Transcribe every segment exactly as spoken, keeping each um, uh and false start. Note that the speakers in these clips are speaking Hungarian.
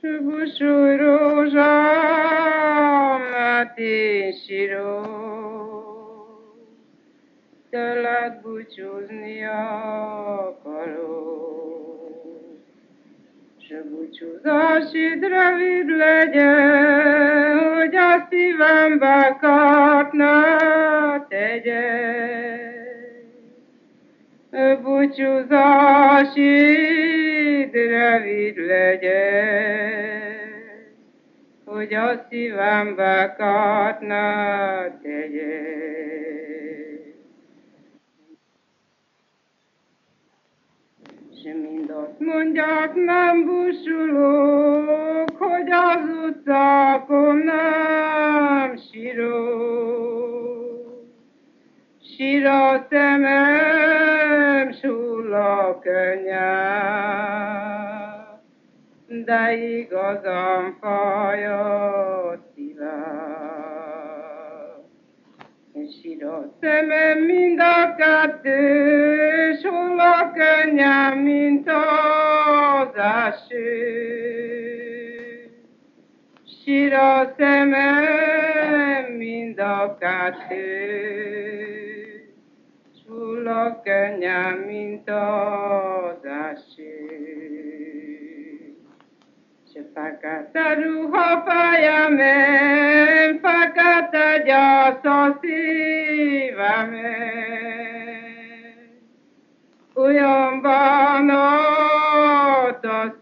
Búsulj rózsám, hát én sírok, tőled búcsúzni akarok. S búcsúzásid rövid legyen, hogy a szívembe kárt ne tegyen. Búcsúzásid rövid legyen, hogy a szívembe kárt ne tegyen. S mind azt mondják, nem búsulok, hogy az utcákon nem sírok. Sír a szemem, s hull a könnyem, de igazán fáj a szívem. Sír a szemem mind a kettő, s hull a könnyem, mint az eső. Sír a szemem mind a kettő, s hull a könnyem, mint az eső. S fekete ruha fejemen, fekete gyász a szívemen, olyan bánat a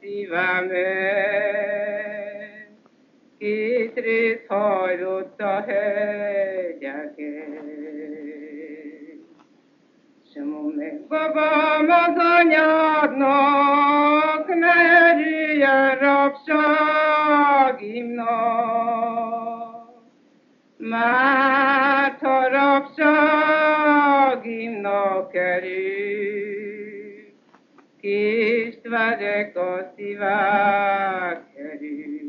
szívemen, két rész hajlott a hegyeken. S mondd meg, babám, az anyádnak, ne örüljön rabságimnak, mert ha rabságimnak kerül, kést vegyek a szívek kerül.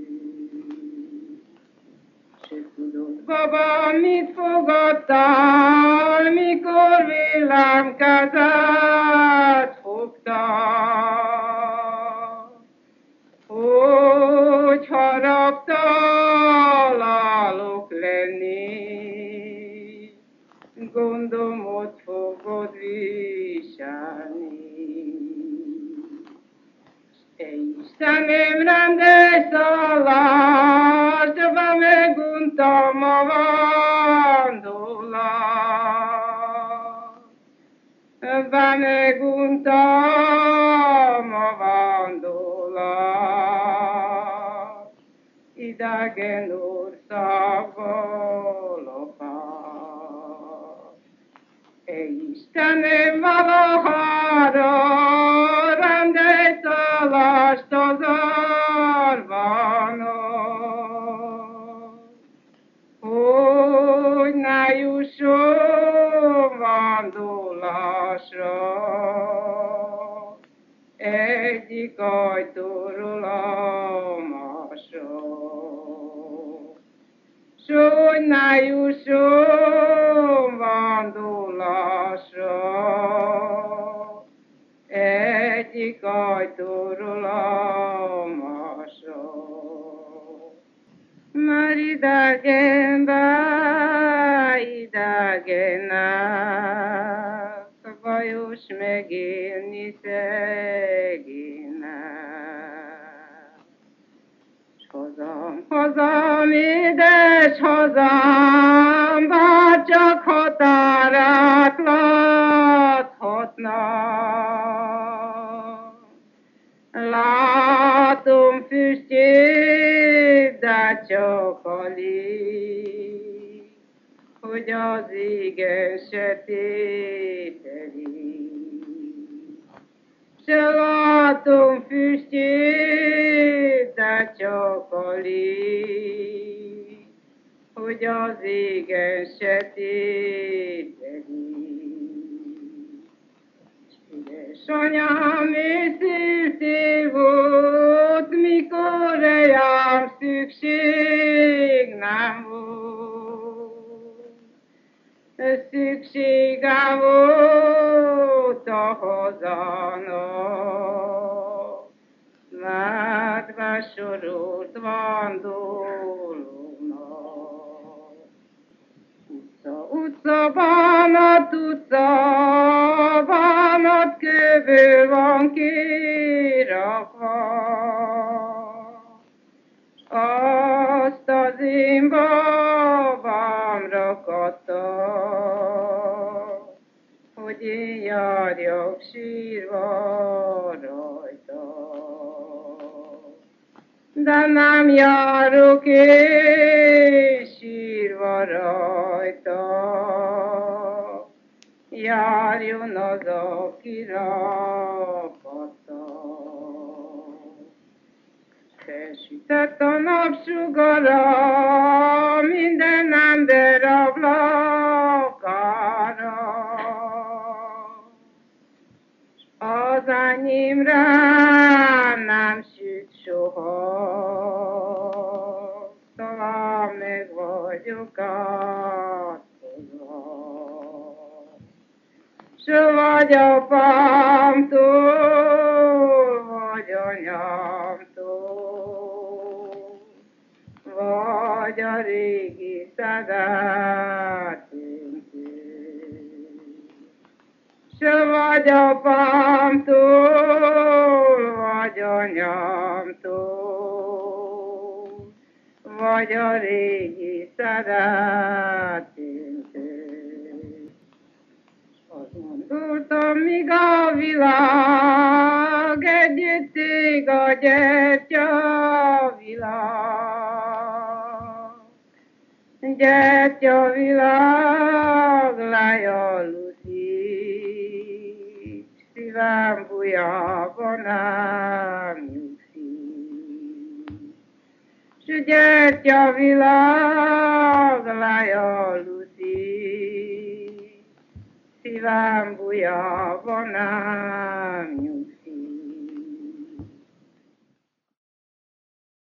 S tudod, babám, mit fogadtál, mikor vélem kezet fogtál? Hogy haragtál állok lenni, gondomot fogod viselni. Ej, Istenem, rendes szállást, be meguntam a vándorlást. Be meguntam a vándorlást, idegen országba lopás. Ej, Istenem, valahára rendelj szállást az árvának, hogy ne jusson vándorlásra egyik ajtóról a másra. S hogy ne jusson vándorlásra egyik ajtóról a másra. Mert idegenbe idegenek, bajos megélni szegénynek. S hazám, hazám, édes hazám, bárcsak határát láthatnám. Látom füstjét, de csak alig, hogy az égen sötétedik. S látom füstjét, de csak alig, hogy az égen sötétedik. Édesanyám őszintén volt, mikor rám szükség nem volt. Szüksége volt a hazának, mert besorol vándorolnak. Utca, utca, bánat, utca, bánat, kőből van kirakva. Azt az én babámra kapta, hogy én járjak sírva rajta. De nem járok én sírva rajta, járjon az, aki rakatta. Felsütött a napsugara minden ember ablakára, az enyémre nem süt soha, talán meg vagyok átkozva. S vagy apámtól, vagy anyámtól, vagy a régi szegátünktől. S vagy apámtól, vagy anyámtól, vagy a régi szeretőmtől. Azt gondoltam, míg a világ együttig a gyertya világ. Gyertya világ lejaluzik, szívem bujában nem nyugszik. S gyertya világ lejaluzik, szívem bujában nem nyugszik.